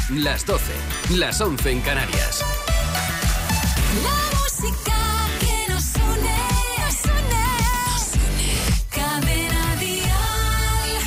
las 12, las 11 en Canarias. La música que nos une, Cadena Dial.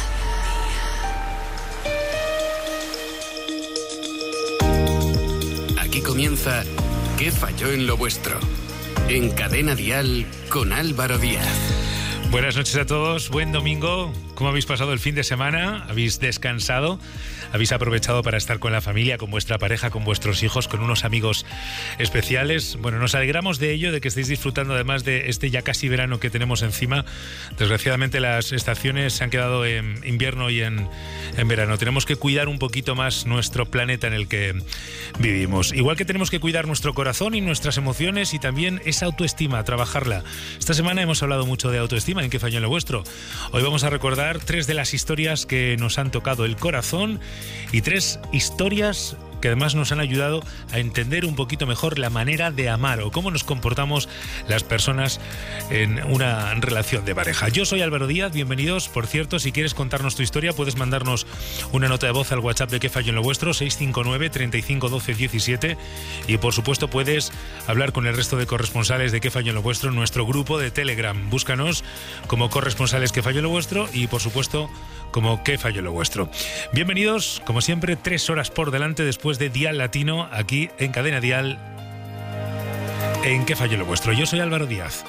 Aquí comienza ¿Qué falló en lo vuestro? En Cadena Dial con Álvaro Díaz. Buenas noches a todos, buen domingo. ¿Cómo habéis pasado el fin de semana? ¿Habéis descansado? ¿Habéis aprovechado para estar con la familia, con vuestra pareja, con vuestros hijos, con unos amigos especiales? Bueno, nos alegramos de ello, de que estéis disfrutando además de este ya casi verano que tenemos encima. Desgraciadamente las estaciones se han quedado en invierno y en verano. Tenemos que cuidar un poquito más nuestro planeta en el que vivimos. Igual que tenemos que cuidar nuestro corazón y nuestras emociones y también esa autoestima, trabajarla. Esta semana hemos hablado mucho de autoestima, ¿en qué falló en lo vuestro? Hoy vamos a recordar 3 de las historias que nos han tocado el corazón y 3 historias que además nos han ayudado a entender un poquito mejor la manera de amar o cómo nos comportamos las personas en una relación de pareja. Yo soy Álvaro Díaz, bienvenidos. Por cierto, si quieres contarnos tu historia, puedes mandarnos una nota de voz al WhatsApp de ¿Qué falló en lo vuestro? 659 35 12 17 y por supuesto puedes hablar con el resto de corresponsales de ¿Qué falló en lo vuestro? En nuestro grupo de Telegram. Búscanos como corresponsales ¿Qué falló en lo vuestro? Y por supuesto como ¿Qué falló en lo vuestro? Bienvenidos, como siempre, 3 horas por delante después de Dial Latino, aquí en Cadena Dial, en ¿Qué falló en lo vuestro? Yo soy Álvaro Díaz.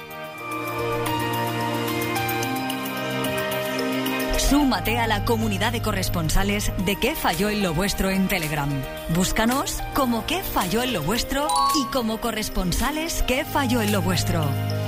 Súmate a la comunidad de corresponsales de ¿Qué falló en lo vuestro? En Telegram. Búscanos como ¿Qué falló en lo vuestro? Y como corresponsales ¿Qué falló en lo vuestro?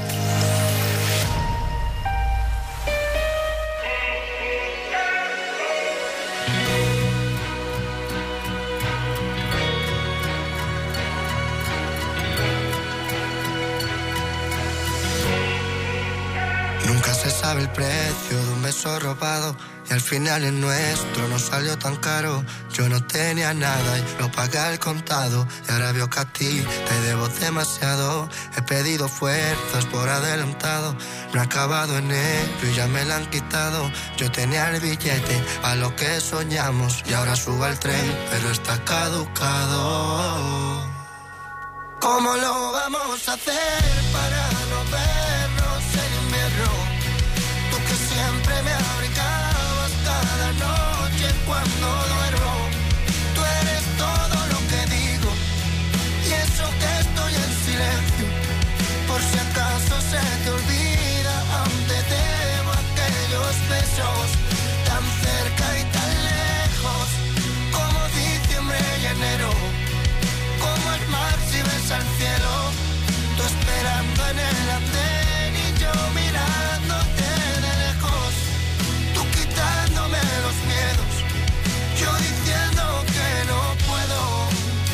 Nunca se sabe el precio de un beso robado y al final el nuestro no salió tan caro. Yo no tenía nada y lo pagué al contado y ahora veo que a ti te debo demasiado. He pedido fuerzas por adelantado, no he acabado enero y ya me la han quitado. Yo tenía el billete a lo que soñamos y ahora subo al tren pero está caducado. ¿Cómo lo vamos a hacer para no vernos en invierno? Tú que siempre me abrigabas cada noche cuando duermo. Tú eres todo lo que digo y eso que estoy en silencio. Por si acaso se te olvida, aún te debo aquellos besos tan cerca y tan lejos como diciembre y enero. Como el mar si ves al cielo, tú esperando en el andén y yo mirándote de lejos, tú quitándome los miedos, yo diciendo que no puedo.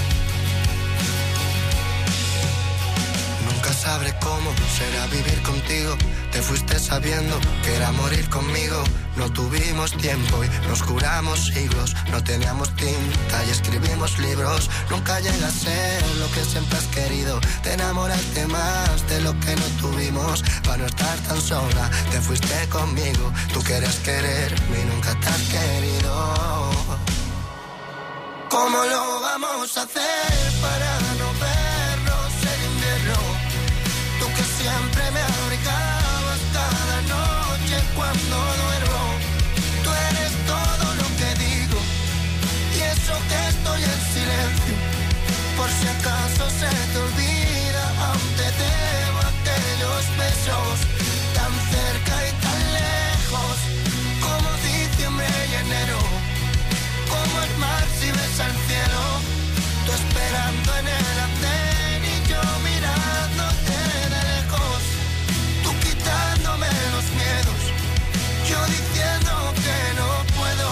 Nunca sabré cómo será vivir contigo. Te fuiste sabiendo que era morir conmigo. No tuvimos tiempo y nos juramos siglos. No teníamos tinta y escribimos libros. Nunca llega a ser lo que siempre has querido. Te enamoraste más de lo que no tuvimos. Para no estar tan sola, te fuiste conmigo. Tú querías quererme y nunca te has querido. ¿Cómo lo vamos a hacer para no vernos en invierno? Tú que siempre me abrigabas cada noche cuando duermo. Tú eres todo lo que digo y eso que estoy en silencio. Por si acaso se te olvida, aún te debo aquellos besos tan cerca y tan lejos como diciembre y enero. Como el mar si ves al cielo, tú esperando en el andén y yo mirándote de lejos, tú quitándome los miedos, yo diciendo que no puedo.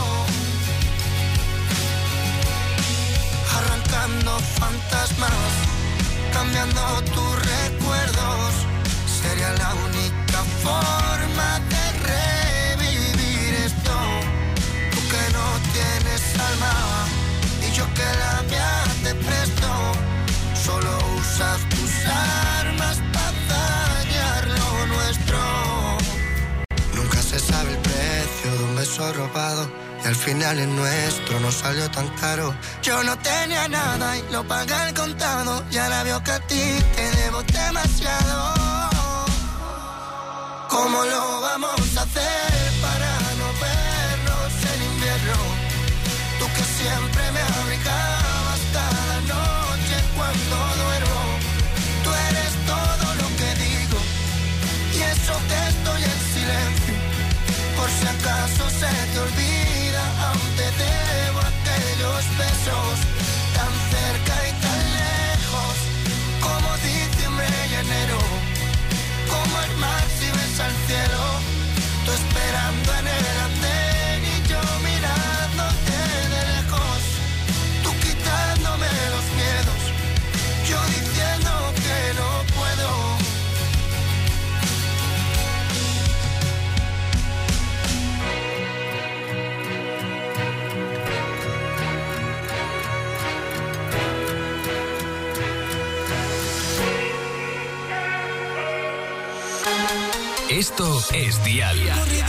Arrancando fantasmas, cambiando tus recuerdos, sería la única forma de revivir esto. Tú que no tienes alma y yo que la mía te presto, solo usas tus armas para dañar lo nuestro. Nunca se sabe el precio de un beso robado Y al final el nuestro no salió tan caro. Yo no tenía nada y lo pagué al contado. Y ahora veo que a ti te debo demasiado. ¿Cómo lo vamos a hacer para no vernos en invierno? Tú que siempre me abrigabas cada noche cuando duermo. Tú eres todo lo que digo y eso que estoy en silencio. Por si acaso se te olvida, aún te debo aquellos besos tan cerca y tan lejos, como diciembre y enero, como el mar si ves al cielo. Tú esperando en el andén y yo mirándote de lejos, tú quitándome los miedos, yo diciendo que no puedo. Esto es Dial.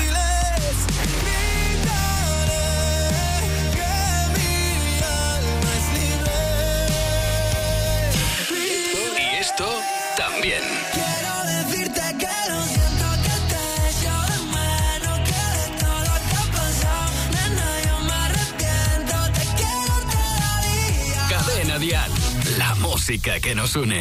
Y esto también. Quiero decirte que lo siento, que te echo de menos, que de todo lo que ha pasado, nena, yo me arrepiento, te quiero todavía. Cadena Dial, la música que nos une.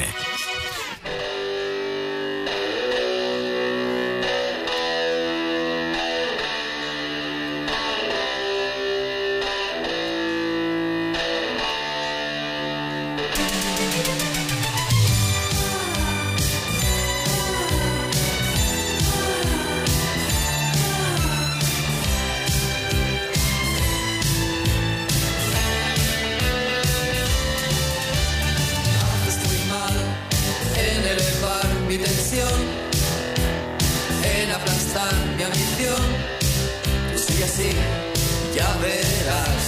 En aplastar mi ambición, tú sigue así, ya verás.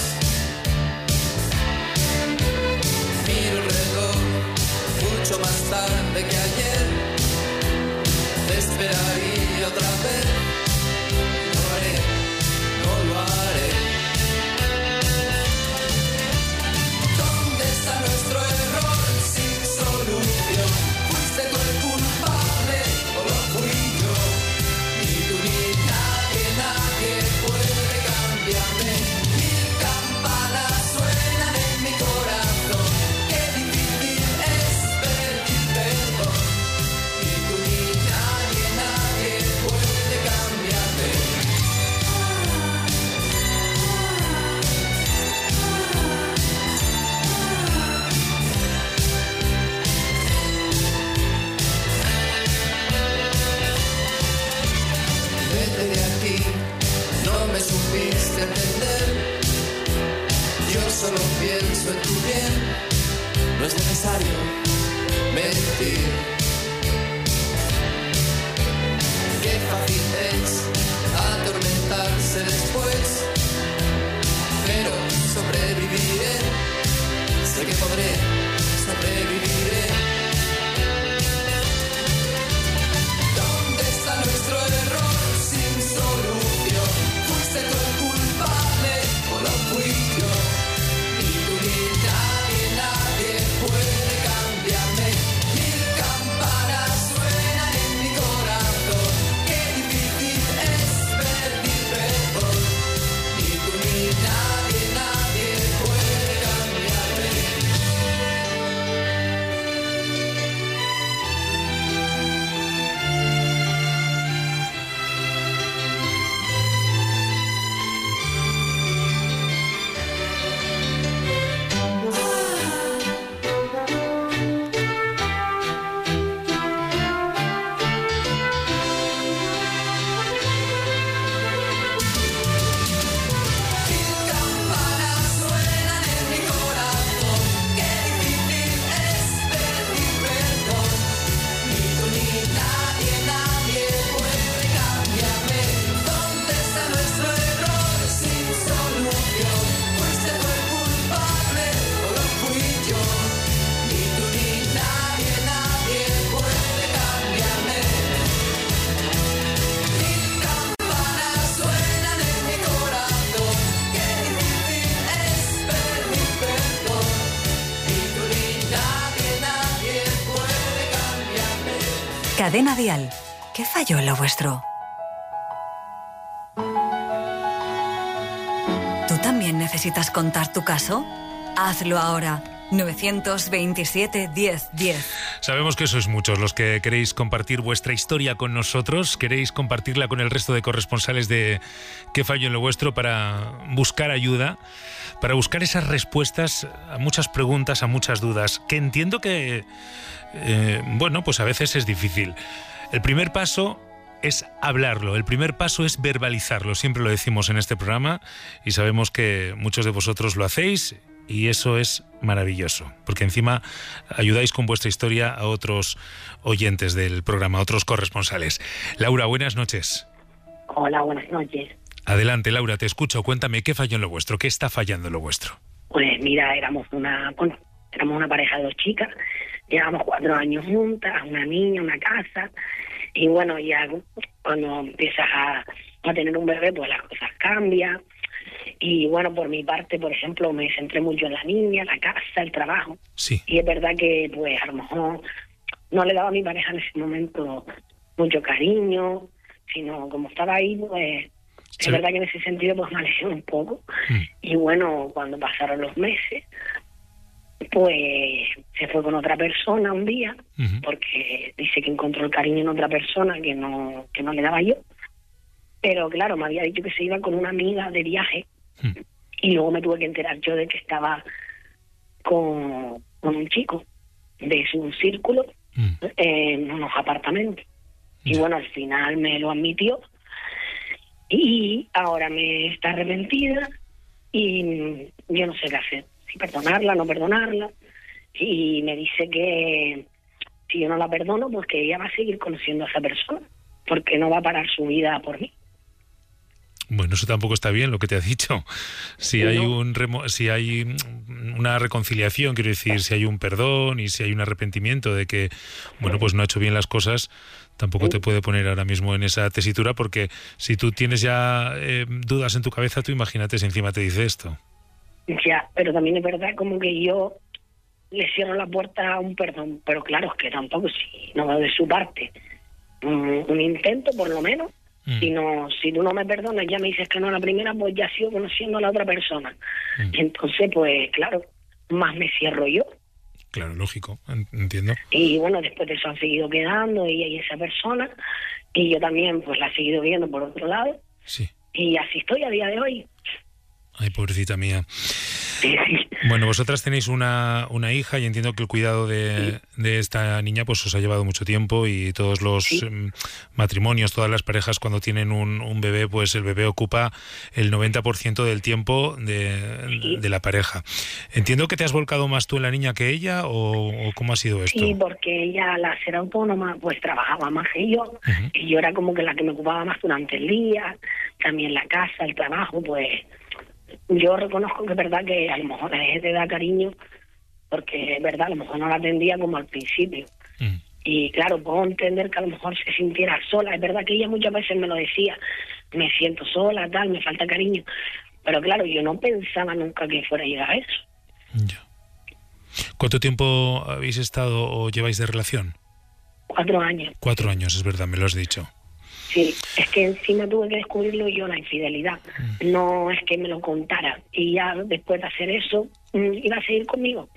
Miro el reloj, mucho más tarde que ayer. Te esperaría otra vez. No lo haré, no lo haré. ¿Dónde está nuestro error sin solución? Fuiste tú el culpable o lo fui yo. Ni tú ni nadie, nadie puede cambiarme. Mil campanas suenan en mi corazón. Qué difícil es pedir perdón. Ni tú ni nadie, nadie puede cambiarme. Vete de aquí, no me supiste entender. Yo solo pienso en tu bien, no es necesario mentir. Qué fácil es atormentarse después, pero sobreviviré, sé que podré, sobreviviré. ¿Dónde está nuestro error sin solución? ¿Fuiste tú el culpable o lo fui yo? Ni tú ni nadie, nadie puede cambiarme. Mil campanas suenan en mi corazón. Qué difícil es pedir perdón. Ni tú ni nadie, nadie puede cambiarme. Cadena Dial. ¿Qué falló en lo vuestro? ¿Tú también necesitas contar tu caso? Hazlo ahora. 927 10 10. Sabemos que sois muchos los que queréis compartir vuestra historia con nosotros, queréis compartirla con el resto de corresponsales de ¿Qué falló en lo vuestro? Para buscar ayuda, para buscar esas respuestas a muchas preguntas, a muchas dudas, que entiendo que, bueno, pues a veces es difícil. El primer paso es hablarlo, el primer paso es verbalizarlo, siempre lo decimos en este programa y sabemos que muchos de vosotros lo hacéis. Y eso es maravilloso, porque encima ayudáis con vuestra historia a otros oyentes del programa, a otros corresponsales. Laura, buenas noches. Hola, buenas noches. Adelante, Laura, te escucho. Cuéntame, ¿qué falló en lo vuestro? ¿Qué está fallando en lo vuestro? Pues mira, éramos una pareja de 2 chicas, llevamos 4 años juntas, una niña, una casa, y bueno, ya cuando empiezas a tener un bebé, pues las cosas cambian. Y bueno, por mi parte, por ejemplo, me centré mucho en la niña, la casa, el trabajo. Sí. Y es verdad que, pues, a lo mejor no le daba a mi pareja en ese momento mucho cariño, sino como estaba ahí, pues, Sí. es verdad que en ese sentido, pues, me alejé un poco. Y bueno, cuando pasaron los meses, pues, se fue con otra persona un día, porque dice que encontró el cariño en otra persona que no le daba yo. Pero claro, me había dicho que se iba con una amiga de viaje y luego me tuve que enterar yo de que estaba con un chico de su círculo en unos apartamentos. Y bueno, al final me lo admitió y ahora me está arrepentida y yo no sé qué hacer, si perdonarla, no perdonarla. Y me dice que si yo no la perdono, pues que ella va a seguir conociendo a esa persona, porque no va a parar su vida por mí. Bueno, eso tampoco está bien lo que te ha dicho. Si hay si hay una reconciliación, quiero decir, si hay un perdón y si hay un arrepentimiento de que, bueno, pues no ha hecho bien las cosas, tampoco te puede poner ahora mismo en esa tesitura, porque si tú tienes ya dudas en tu cabeza, tú imagínate si encima te dice esto. Ya, pero también es verdad como que yo le cierro la puerta a un perdón, pero claro, es que tampoco, si no de su parte un intento por lo menos. Si tú no me perdonas, ya me dices que no a la primera, pues ya sigo conociendo a la otra persona. Entonces, pues claro, más me cierro yo. Claro, lógico, entiendo. Y bueno, después de eso han seguido quedando ella y esa persona, y yo también pues la he seguido viendo por otro lado. Sí. Y así estoy a día de hoy. Ay, pobrecita mía. Sí, sí. Bueno, vosotras tenéis una hija y entiendo que el cuidado de esta niña pues os ha llevado mucho tiempo y todos los matrimonios, todas las parejas cuando tienen un bebé, pues el bebé ocupa el 90% del tiempo de la pareja. Entiendo que te has volcado más tú en la niña que ella o ¿cómo ha sido esto? Sí, porque ella al ser autónoma pues trabajaba más que yo y yo era como que la que me ocupaba más durante el día, también la casa, el trabajo, pues yo reconozco que es verdad que a lo mejor la gente da cariño porque es verdad, a lo mejor no la atendía como al principio. Y claro, puedo entender que a lo mejor se sintiera sola. Es verdad que ella muchas veces me lo decía, me siento sola, tal, me falta cariño. Pero claro, yo no pensaba nunca que fuera a llegar a eso. Ya. ¿Cuánto tiempo habéis estado o lleváis de relación? 4 años. 4 años, es verdad, me lo has dicho. Sí, es que encima tuve que descubrirlo yo, la infidelidad. No es que me lo contara. Y ya después de hacer eso, iba a seguir conmigo.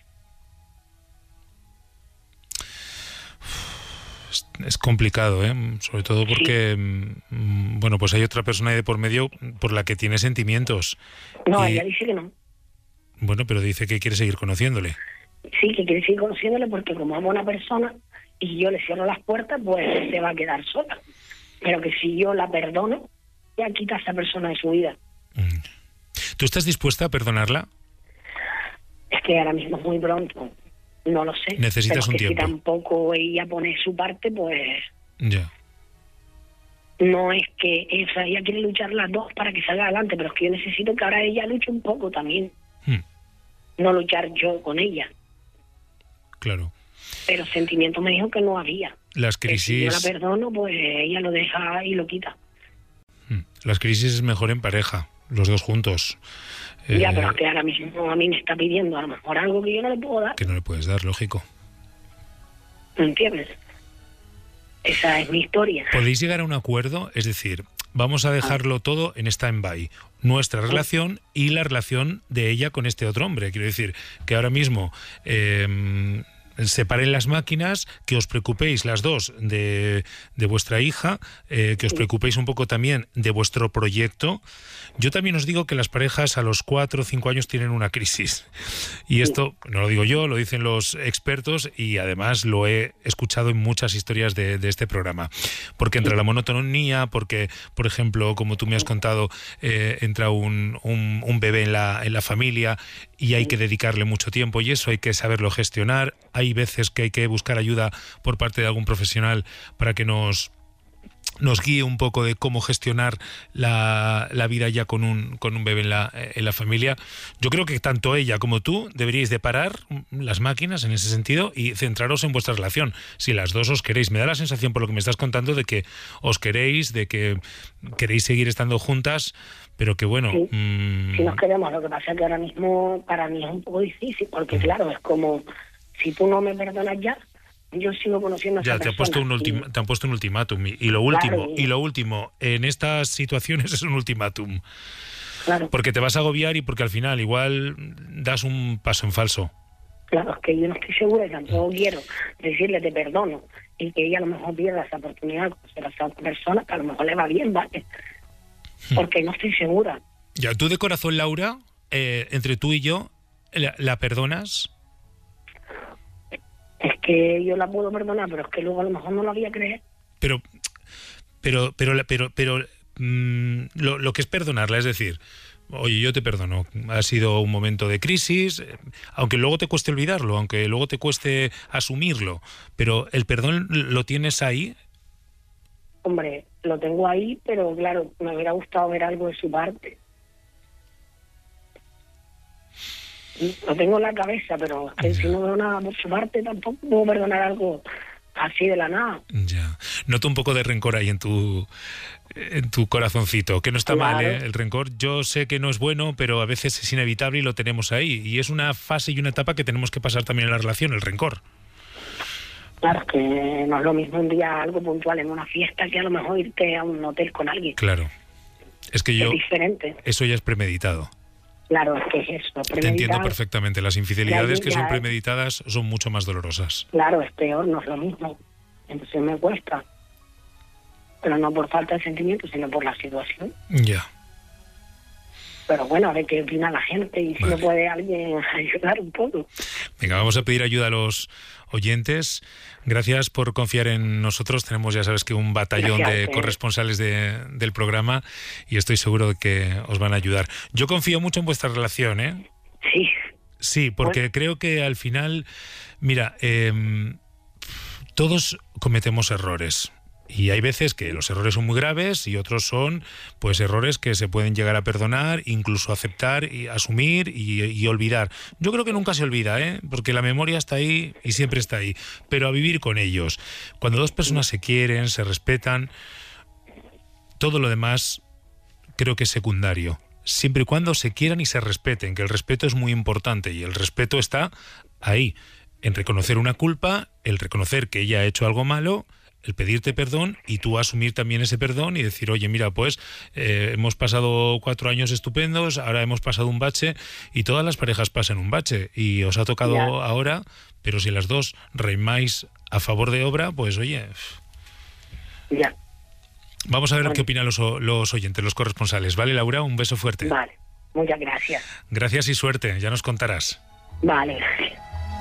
Es complicado, ¿eh? Sobre todo porque, bueno, pues hay otra persona ahí de por medio por la que tiene sentimientos. No, Y, ella dice que no. bueno, pero dice que quiere seguir conociéndole. Sí, que quiere seguir conociéndole porque como amo a una persona y yo le cierro las puertas, pues se va a quedar sola. Pero que si yo la perdono, ya quita a esa persona de su vida. ¿Tú estás dispuesta a perdonarla? Es que ahora mismo es muy pronto. No lo sé. Necesitas pero un que tiempo. Si tampoco ella pone su parte, pues Ya. no es que ella quiere luchar las dos para que salga adelante, pero es que yo necesito que ahora ella luche un poco también. No luchar yo con ella. Claro. Pero sentimiento me dijo que no había. Las Que si yo la crisis, perdono, pues ella lo deja y lo quita. las crisis es mejor en pareja, los dos juntos. Ya, pero es que ahora mismo a mí me está pidiendo a lo mejor algo que yo no le puedo dar. Que no le puedes dar, lógico. ¿Me entiendes? Esa es mi historia. ¿Podéis llegar a un acuerdo? Es decir, vamos a dejarlo todo en stand-by. Nuestra relación y la relación de ella con este otro hombre. Quiero decir, que ahora mismo separen las máquinas, que os preocupéis las dos de vuestra hija, que os preocupéis un poco también de vuestro proyecto. Yo también os digo que las parejas a los 4 o 5 años tienen una crisis. Y esto no lo digo yo, lo dicen los expertos y además lo he escuchado en muchas historias de este programa. Porque entra la monotonía, porque, por ejemplo, como tú me has contado, entra un bebé en la familia y hay que dedicarle mucho tiempo y eso hay que saberlo gestionar. Hay veces que hay que buscar ayuda por parte de algún profesional para que nos guíe un poco de cómo gestionar la vida ya con un bebé en la familia. Yo creo que tanto ella como tú deberíais de parar las máquinas en ese sentido y centraros en vuestra relación. Si las dos os queréis, me da la sensación por lo que me estás contando de que os queréis, de que queréis seguir estando juntas, pero que bueno... Sí, sí nos queremos, lo que pasa es que ahora mismo para mí es un poco difícil, porque claro, es como, si tú no me perdonas ya, yo sigo conociendo a esa persona. Te han puesto un ultimátum y lo último en estas situaciones es un ultimátum. Claro. Porque te vas a agobiar y porque al final igual das un paso en falso. Claro, es que yo no estoy segura y tampoco quiero decirle te perdono y que ella a lo mejor pierda esa oportunidad de conocer a esa otra persona que a lo mejor le va bien, ¿vale? Porque no estoy segura. Ya, tú de corazón, Laura, entre tú y yo, ¿la perdonas? Es que yo la puedo perdonar, pero es que luego a lo mejor no la voy a creer. Pero lo que es perdonarla, es decir, oye, yo te perdono, ha sido un momento de crisis, aunque luego te cueste olvidarlo, aunque luego te cueste asumirlo, pero el perdón lo tienes ahí. Hombre, lo tengo ahí, pero claro, me hubiera gustado ver algo de su parte. Lo tengo en la cabeza, pero es que si no veo nada por su parte, tampoco puedo perdonar algo así de la nada. Ya. Noto un poco de rencor ahí en tu corazoncito, que no está mal, ¿eh? El rencor, yo sé que no es bueno, pero a veces es inevitable y lo tenemos ahí. Y es una fase y una etapa que tenemos que pasar también en la relación, el rencor. Claro, es que no es lo mismo un día algo puntual en una fiesta que a lo mejor irte a un hotel con alguien. Claro. Es que es diferente. Eso ya es premeditado. Claro, es que es eso. Te entiendo perfectamente. Las infidelidades que son premeditadas son mucho más dolorosas. Claro, es peor, no es lo mismo. Entonces me cuesta. Pero no por falta de sentimiento, sino por la situación. Ya. Pero bueno, a ver qué opina la gente y si me puede alguien ayudar un poco. Venga, vamos a pedir ayuda a los oyentes. Gracias por confiar en nosotros. Tenemos, ya sabes, que un batallón de corresponsales del programa y estoy seguro de que os van a ayudar. Yo confío mucho en vuestra relación, ¿eh? Sí. Sí, porque creo que al final, mira, todos cometemos errores. Y hay veces que los errores son muy graves y otros son pues errores que se pueden llegar a perdonar, incluso aceptar y asumir y olvidar. Yo creo que nunca se olvida, porque la memoria está ahí y siempre está ahí, pero a vivir con ellos. Cuando dos personas se quieren, se respetan, todo lo demás creo que es secundario. Siempre y cuando se quieran y se respeten, que el respeto es muy importante y el respeto está ahí, en reconocer una culpa, el reconocer que ella ha hecho algo malo, el pedirte perdón y tú asumir también ese perdón y decir, oye, mira, pues hemos pasado 4 años estupendos, ahora hemos pasado un bache y todas las parejas pasan un bache y os ha tocado ahora, pero si las dos remáis a favor de obra, pues oye... Ya. Vamos a ver qué opinan los oyentes, los corresponsales. ¿Vale, Laura? Un beso fuerte. Vale, muchas gracias. Gracias y suerte, ya nos contarás. Vale, gracias.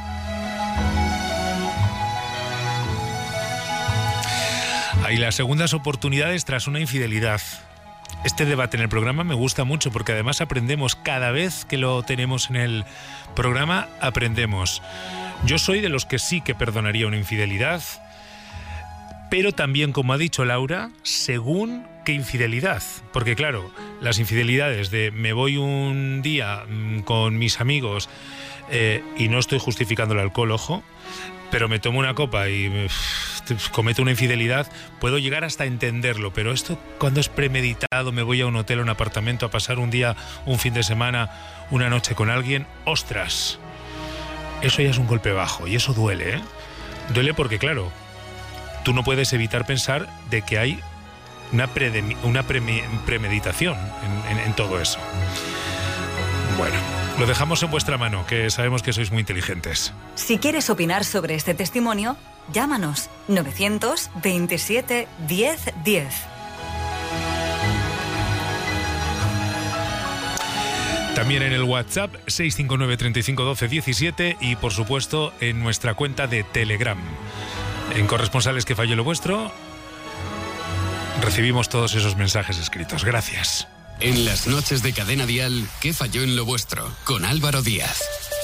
Hay las segundas oportunidades tras una infidelidad. Este debate en el programa me gusta mucho porque además aprendemos cada vez que lo tenemos en el programa, aprendemos. Yo soy de los que sí que perdonaría una infidelidad, pero también, como ha dicho Laura, según qué infidelidad. Porque claro, las infidelidades de me voy un día con mis amigos y no estoy justificando el alcohol, ojo, pero me tomo una copa y cometo una infidelidad, puedo llegar hasta entenderlo, pero esto cuando es premeditado, me voy a un hotel, a un apartamento, a pasar un día, un fin de semana, una noche con alguien, ¡ostras! Eso ya es un golpe bajo y eso duele, ¿eh? Duele porque, claro, tú no puedes evitar pensar de que hay una premeditación en todo eso. Bueno, lo dejamos en vuestra mano, que sabemos que sois muy inteligentes. Si quieres opinar sobre este testimonio, llámanos 927 10 10. También en el WhatsApp 659 35 12 17 y por supuesto en nuestra cuenta de Telegram. En Corresponsales que falló lo vuestro recibimos todos esos mensajes escritos. Gracias. En las noches de Cadena Dial, ¿qué falló en lo vuestro? Con Álvaro Díaz.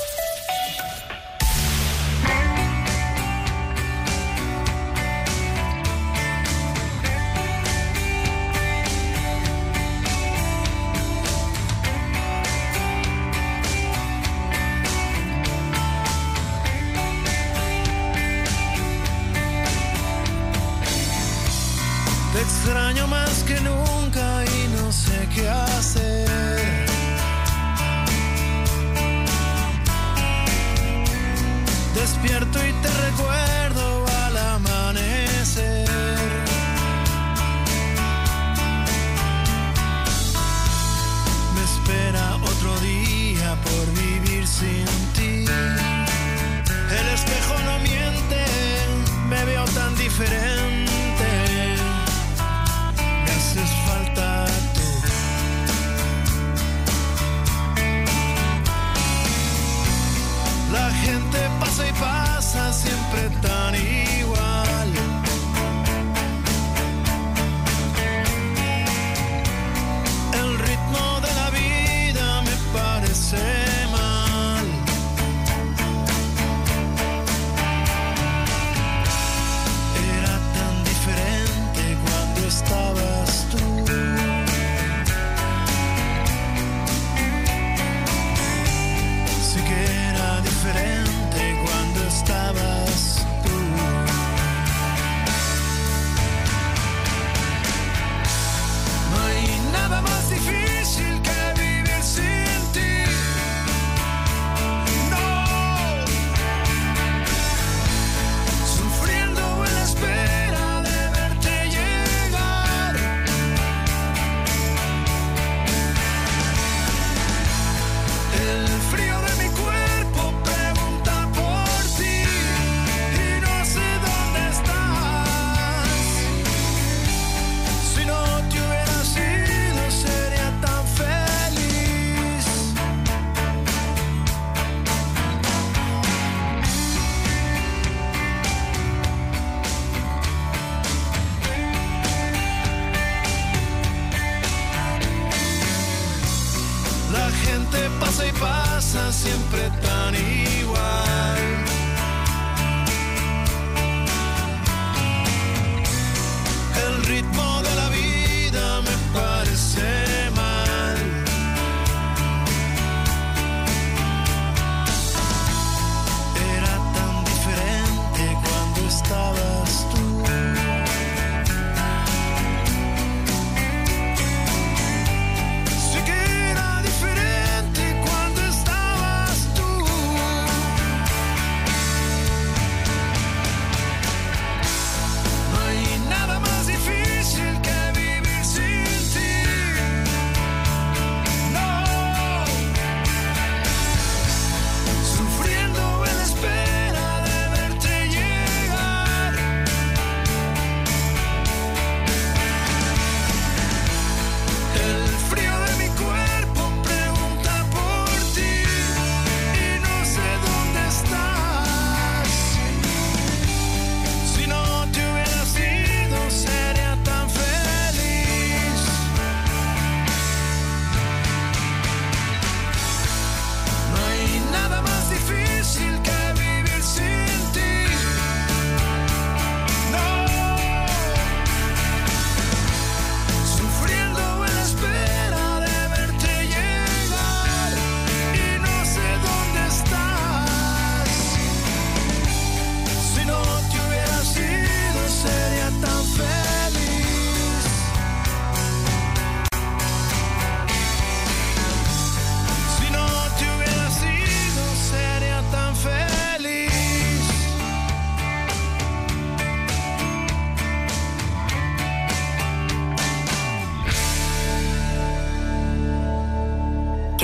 Te extraño más que nunca y no sé qué hacer.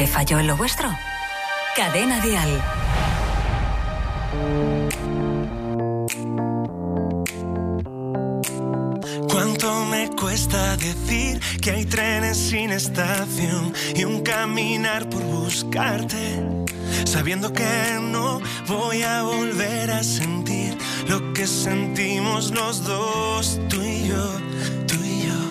¿Qué falló en lo vuestro? Cadena Dial. ¿Cuánto me cuesta decir que hay trenes sin estación y un caminar por buscarte? Sabiendo que no voy a volver a sentir lo que sentimos los dos, tú y yo, tú y yo.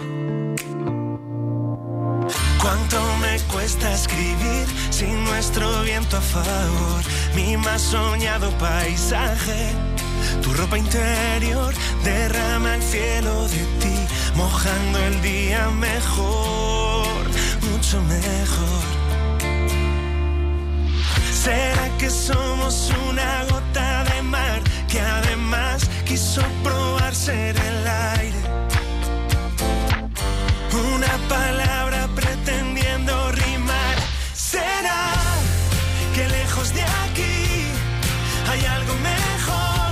¿Cuánto me cuesta escribir sin nuestro viento a favor? Mi más soñado paisaje. Tu ropa interior derrama el cielo de ti, mojando el día mejor, mucho mejor. ¿Será que somos una gota de mar que además quiso probar ser el aire? Una palabra pretendiendo rimar. ¿Será que lejos de aquí hay algo mejor?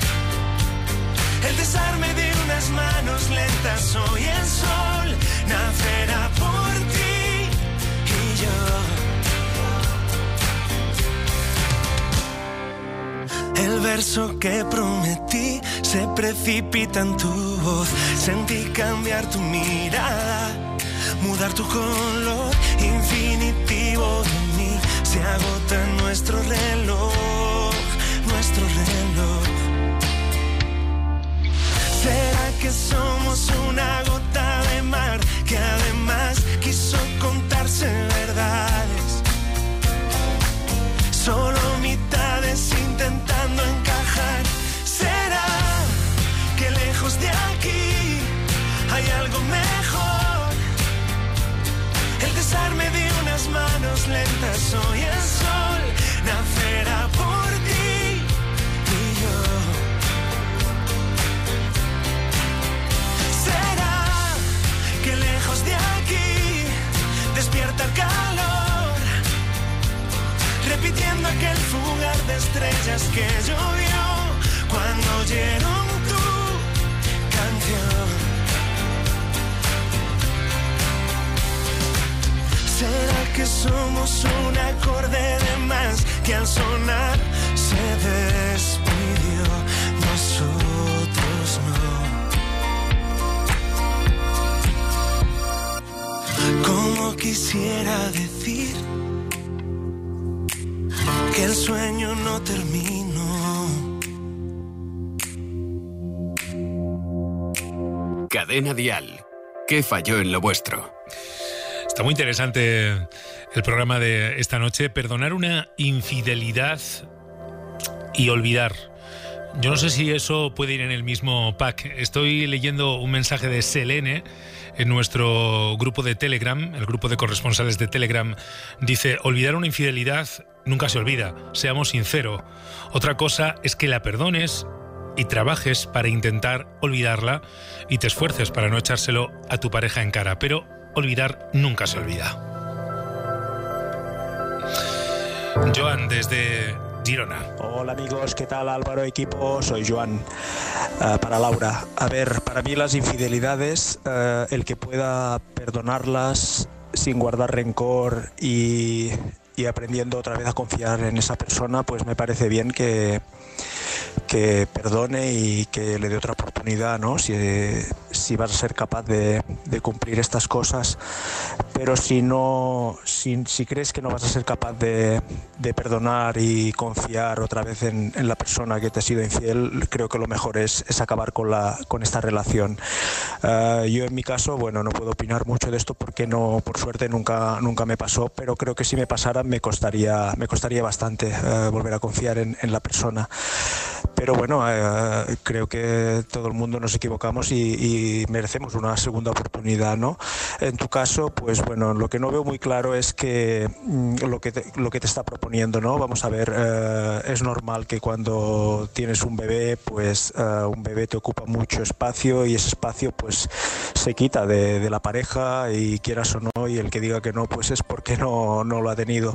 El desarme de unas manos lentas, hoy el sol nacerá por ti y yo. El verso que prometí se precipita en tu voz. Sentí cambiar tu mirada, mudar tu color infinitivo de mí. Se agota nuestro reloj, nuestro reloj. ¿Será que somos una gota de mar que además quiso contarse verdades? Solo mitades intentando encajar. ¿Será que lejos de aquí hay algo mejor? El desarme de unas manos lentas, hoy el sol nacerá por ti y yo. Que lejos de aquí despierta el calor, repitiendo aquel fugar de estrellas que llovió cuando oyeron tu canción. ¿Será que somos un acorde de más que al sonar se despidió? Nosotros no. Como quisiera decir que el sueño no terminó. Cadena Dial. ¿Qué falló en lo vuestro? Está muy interesante el programa de esta noche. Perdonar una infidelidad y olvidar. Yo no sé si eso puede ir en el mismo pack. Estoy leyendo un mensaje de Selene en nuestro grupo de Telegram, el grupo de corresponsales de Telegram. Dice: olvidar una infidelidad nunca se olvida, seamos sinceros. Otra cosa es que la perdones y trabajes para intentar olvidarla y te esfuerces para no echárselo a tu pareja en cara. Pero olvidar nunca se olvida. Joan, desde Girona. Hola amigos, ¿qué tal? Álvaro, equipo, soy Joan. Para Laura, a ver, para mí las infidelidades, el que pueda perdonarlas sin guardar rencor y aprendiendo otra vez a confiar en esa persona, pues me parece bien que perdone y que le dé otra oportunidad, ¿no? Si vas a ser capaz de cumplir estas cosas. Pero si crees que no vas a ser capaz de perdonar y confiar otra vez en la persona que te ha sido infiel, creo que lo mejor es acabar con esta relación. Yo en mi caso, bueno, no puedo opinar mucho de esto porque no, por suerte nunca me pasó, pero creo que si me pasara me costaría bastante volver a confiar en la persona. Pero bueno, creo que todo el mundo nos equivocamos y merecemos una segunda oportunidad, ¿no? En tu caso, pues bueno, lo que no veo muy claro es que lo que te está proponiendo, ¿no? Vamos a ver, es normal que cuando tienes un bebé, pues un bebé te ocupa mucho espacio y ese espacio pues se quita de la pareja, y quieras o no, y el que diga que no, pues es porque no lo ha tenido.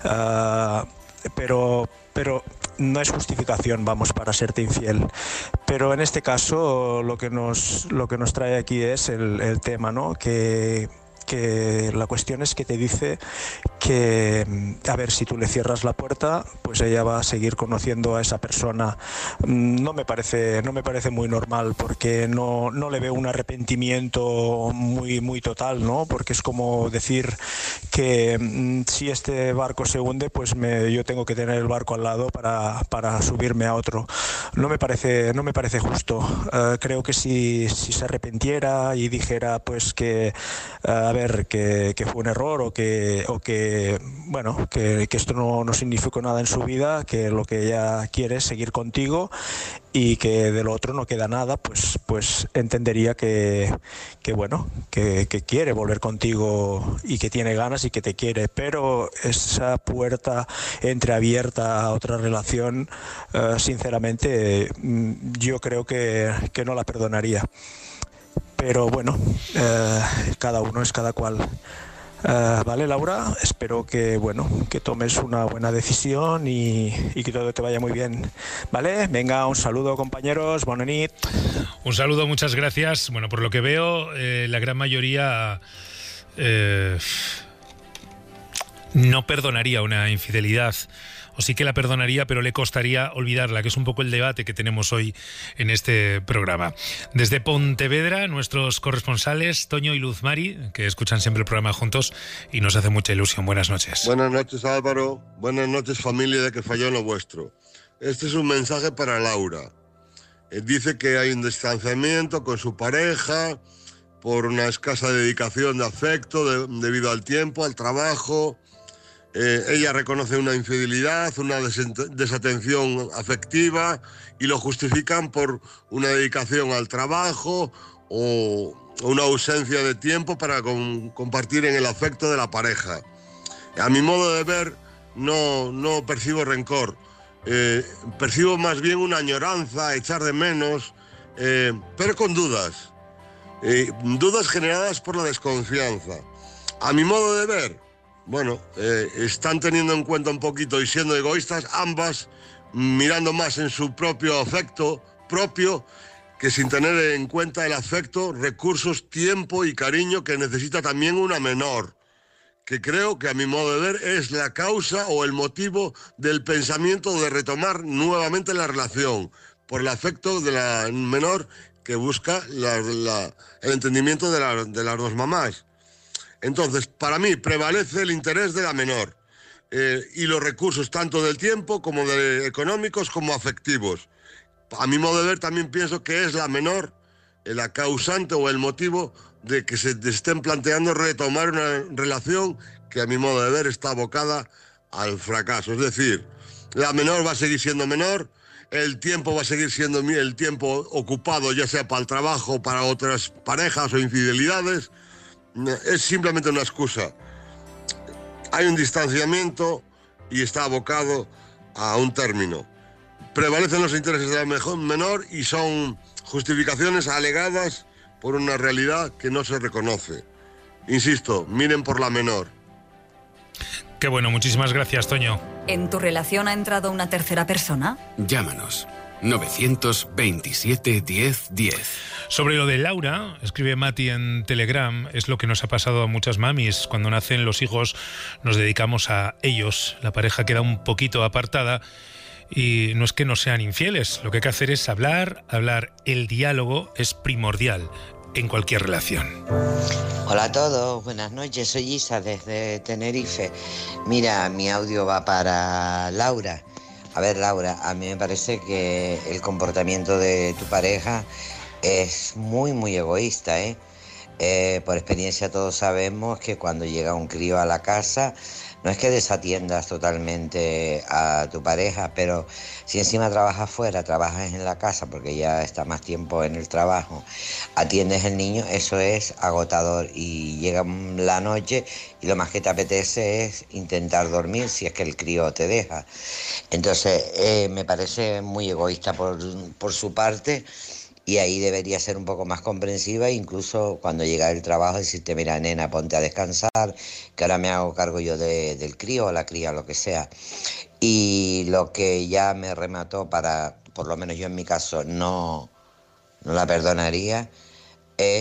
Pero no es justificación, vamos, para serte infiel. Pero en este caso lo que nos trae aquí es el tema, ¿no? Que que la cuestión es que te dice que, a ver, si tú le cierras la puerta, pues ella va a seguir conociendo a esa persona. No me parece muy normal, porque no le veo un arrepentimiento muy total, ¿no? Porque es como decir que si este barco se hunde, pues yo tengo que tener el barco al lado para subirme a otro. No me parece justo. Creo que si se arrepintiera y dijera pues que a ver, que fue un error o que bueno, que esto no significó nada en su vida, que lo que ella quiere es seguir contigo y que de lo otro no queda nada, pues entendería que bueno, que quiere volver contigo y que tiene ganas y que te quiere, pero esa puerta entreabierta a otra relación, sinceramente, yo creo que no la perdonaría. Pero bueno, cada uno es cada cual. Vale, Laura, espero que tomes una buena decisión y que todo te vaya muy bien. Vale, venga, un saludo, compañeros, bona nit. Un saludo, muchas gracias. Bueno, por lo que veo, la gran mayoría no perdonaría una infidelidad. O sí que la perdonaría, pero le costaría olvidarla, que es un poco el debate que tenemos hoy en este programa. Desde Pontevedra, nuestros corresponsales, Toño y Luz Mari, que escuchan siempre el programa juntos y nos hace mucha ilusión. Buenas noches. Buenas noches, Álvaro. Buenas noches, familia de Que Falló en lo Vuestro. Este es un mensaje para Laura. Dice que hay un distanciamiento con su pareja por una escasa dedicación de afecto debido al tiempo, al trabajo. Ella reconoce una infidelidad, una desatención afectiva y lo justifican por una dedicación al trabajo o una ausencia de tiempo para compartir en el afecto de la pareja. A mi modo de ver, no percibo rencor, percibo más bien una añoranza, echar de menos, pero con dudas, dudas generadas por la desconfianza. A mi modo de ver, bueno, están teniendo en cuenta un poquito y siendo egoístas ambas, mirando más en su propio afecto propio que sin tener en cuenta el afecto, recursos, tiempo y cariño que necesita también una menor, que creo que a mi modo de ver es la causa o el motivo del pensamiento de retomar nuevamente la relación, por el afecto de la menor que busca el entendimiento de las dos mamás. Entonces, para mí, prevalece el interés de la menor y los recursos tanto del tiempo como económicos como afectivos. A mi modo de ver, también pienso que es la menor la causante o el motivo de que se estén planteando retomar una relación que a mi modo de ver está abocada al fracaso. Es decir, la menor va a seguir siendo menor, el tiempo va a seguir siendo el tiempo ocupado, ya sea para el trabajo o para otras parejas o infidelidades. Es simplemente una excusa. Hay un distanciamiento y está abocado a un término. Prevalecen los intereses de la menor y son justificaciones alegadas por una realidad que no se reconoce. Insisto, miren por la menor. Qué bueno, muchísimas gracias, Toño. ¿En tu relación ha entrado una tercera persona? Llámanos. 927 10 10. Sobre lo de Laura, escribe Mati en Telegram, es lo que nos ha pasado a muchas mamis. Cuando nacen los hijos nos dedicamos a ellos. La pareja queda un poquito apartada y no es que no sean infieles. Lo que hay que hacer es hablar. El diálogo es primordial en cualquier relación. Hola a todos, buenas noches. Soy Isa desde Tenerife. Mira, mi audio va para Laura. A ver, Laura, a mí me parece que el comportamiento de tu pareja es muy egoísta, ¿eh? Por experiencia todos sabemos que cuando llega un crío a la casa no es que desatiendas totalmente a tu pareja, pero si encima trabajas fuera, trabajas en la casa porque ya está más tiempo en el trabajo, atiendes el niño, eso es agotador y llega la noche y lo más que te apetece es intentar dormir si es que el crío te deja. Entonces me parece muy egoísta por su parte. Y ahí debería ser un poco más comprensiva, incluso cuando llega el trabajo, decirte, mira, nena, ponte a descansar, que ahora me hago cargo yo del crío o la cría, lo que sea. Y lo que ya me remató por lo menos yo en mi caso, no la perdonaría, es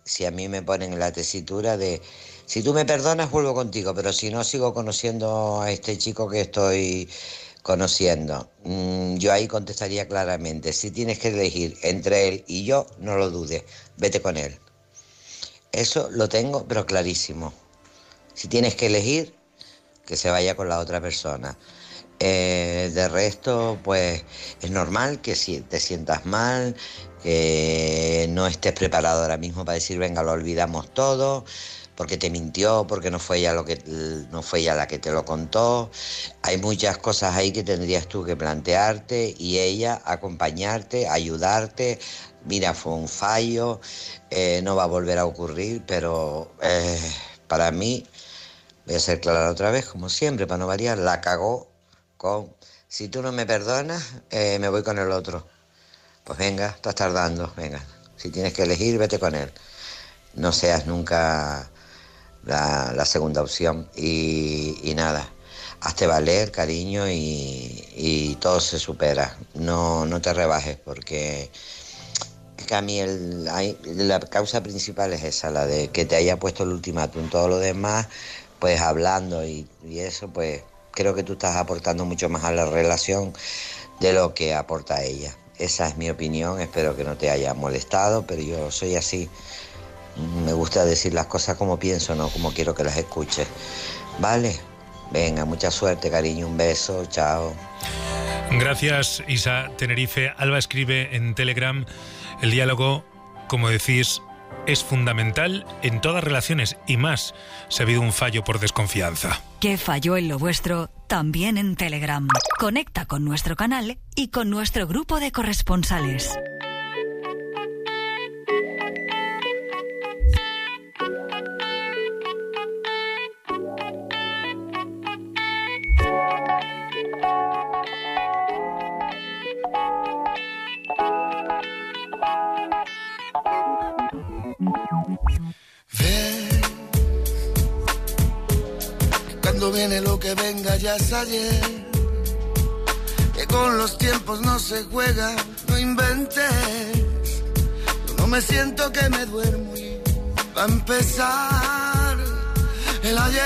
si a mí me ponen en la tesitura de si tú me perdonas vuelvo contigo, pero si no sigo conociendo a este chico que estoy conociendo, yo ahí contestaría claramente, si tienes que elegir entre él y yo, no lo dudes, vete con él. Eso lo tengo, pero clarísimo. Si tienes que elegir, que se vaya con la otra persona. De resto, pues es normal que si te sientas mal, que no estés preparado ahora mismo para decir venga, lo olvidamos todo, porque te mintió, porque no fue ella la que te lo contó. Hay muchas cosas ahí que tendrías tú que plantearte y ella acompañarte, ayudarte. Mira, fue un fallo, no va a volver a ocurrir, pero para mí, voy a ser clara otra vez, como siempre, para no variar, la cagó con si tú no me perdonas, me voy con el otro. Pues venga, estás tardando, venga. Si tienes que elegir, vete con él. No seas nunca la segunda opción. Y nada, hazte valer, cariño, y todo se supera. No te rebajes, porque es que a mí la causa principal es esa, la de que te haya puesto el ultimátum. Todo lo demás, pues hablando y eso, pues creo que tú estás aportando mucho más a la relación de lo que aporta ella. Esa es mi opinión, espero que no te haya molestado, pero yo soy así. Me gusta decir las cosas como pienso, no como quiero que las escuches. ¿Vale? Venga, mucha suerte, cariño, un beso, chao. Gracias, Isa Tenerife. Alba escribe en Telegram, el diálogo, como decís, es fundamental en todas relaciones y más si ha habido un fallo por desconfianza. ¿Qué falló en lo vuestro? También en Telegram. Conecta con nuestro canal y con nuestro grupo de corresponsales. Cuando viene lo que venga ya es ayer, que con los tiempos no se juega, no inventes. Yo no me siento que me duermo y va a empezar el ayer,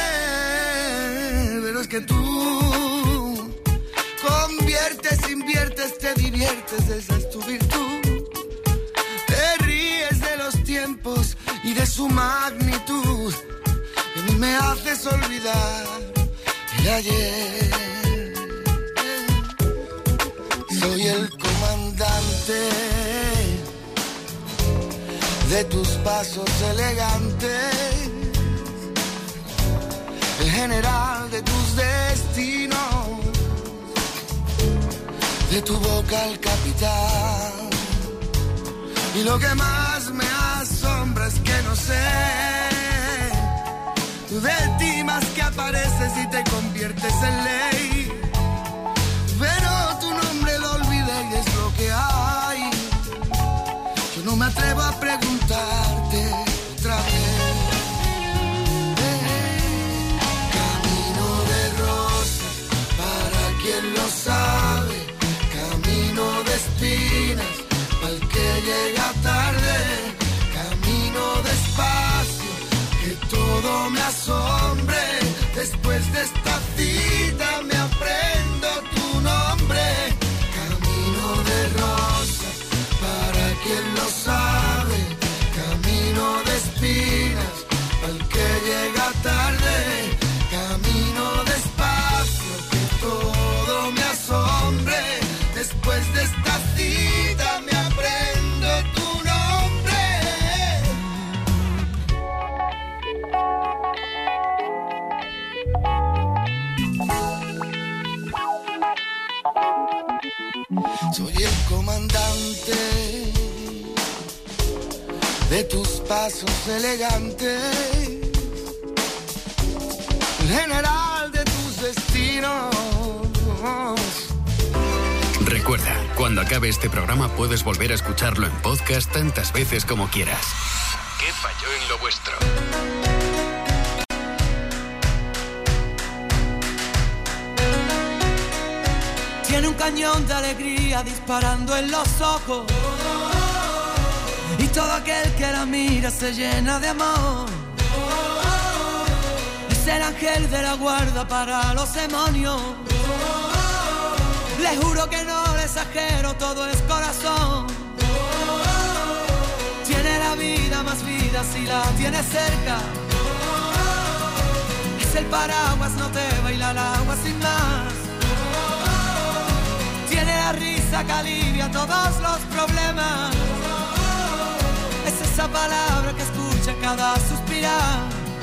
pero es que tú conviertes, inviertes, te diviertes, esa es tu virtud. Te ríes de los tiempos y de su magnitud. Y me haces olvidar el ayer. Soy el comandante de tus pasos elegantes, el general de tus destinos, de tu boca el capitán. Y lo que más me asombra es que no sé de ti más que apareces y te conviertes en ley, pero tu nombre lo olvidé y es lo que hay. Yo no me atrevo a preguntarte otra vez. Camino de rosas para quien lo sabe, camino de espinas para el que llega tarde, camino despacio que todo me asombre. Después de esta cita me aprendo tu nombre. Camino de rosas para quien lo sabe, camino de espinas para el que llega tarde, camino despacio que todo me asombre. Después de esta cita me aprendo tu nombre. Soy el comandante de tus pasos elegantes, el general de tus destinos. Recuerda, cuando acabe este programa puedes volver a escucharlo en podcast tantas veces como quieras. ¿Qué falló en lo vuestro? Tiene un cañón de alegría disparando en los ojos y todo aquel que la mira se llena de amor. Es el ángel de la guarda para los demonios. Le juro que no le exagero, todo es corazón. Tiene la vida más vida si la tienes cerca. Es el paraguas, no te baila el agua sin más. Tiene la risa que alivia todos los problemas. Es esa palabra que escucha cada suspirar.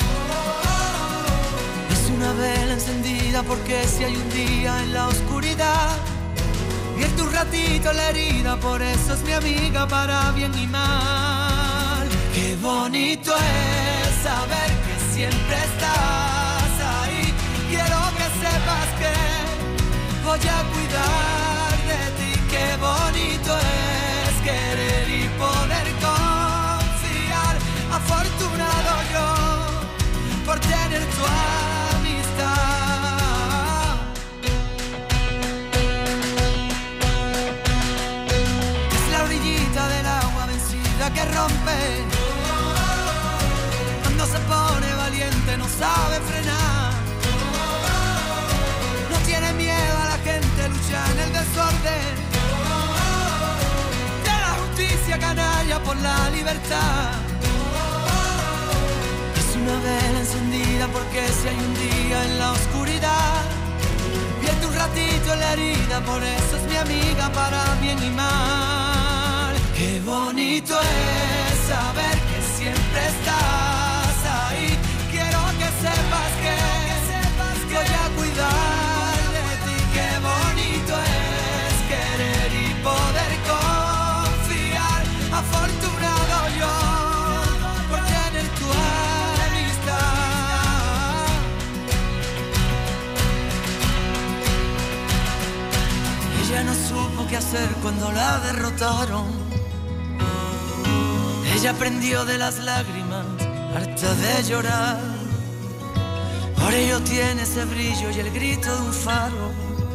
Es una vela encendida porque si hay un día en la oscuridad, vierte un ratito la herida, por eso es mi amiga para bien y mal. Qué bonito es saber que siempre estás ahí. Quiero que sepas que voy a cuidar de ti. Qué bonito es querer y poder confiar. Afortunado yo por tener tu amistad. Es la orillita del agua vencida que rompe. Cuando se pone valiente no sabe frenar. No tiene miedo a la gente, lucha en el desorden. De la justicia canalla por la libertad. Es una vela encendida porque si hay un día en la oscuridad, vierte un ratito en la herida, por eso es mi amiga para bien y mal. Qué bonito es saber que siempre estás ahí. Quiero que sepas que voy a cuidar de ti. Qué bonito es querer y poder confiar. Afortunado yo por tener tu amistad. Ella no supo qué hacer cuando la derrotaron. Ella aprendió de las lágrimas, harta de llorar. Por ello tiene ese brillo y el grito de un faro.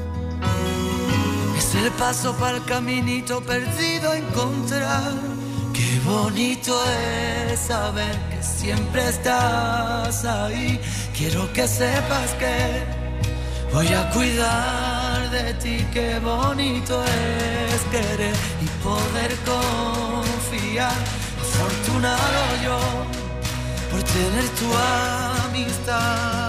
Es el paso para el caminito perdido a encontrar. Qué bonito es saber que siempre estás ahí. Quiero que sepas que voy a cuidar de ti. Qué bonito es querer y poder confiar. Afortunado yo por tener tu amistad.